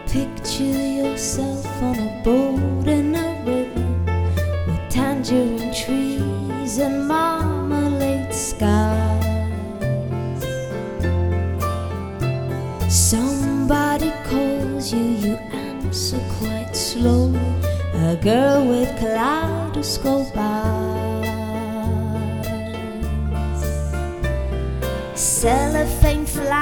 Picture yourself on a boat in a river with tangerine trees and marmalade skies. Somebody calls you, you answer quite slow. A girl with kaleidoscope eyes. Cellophane fly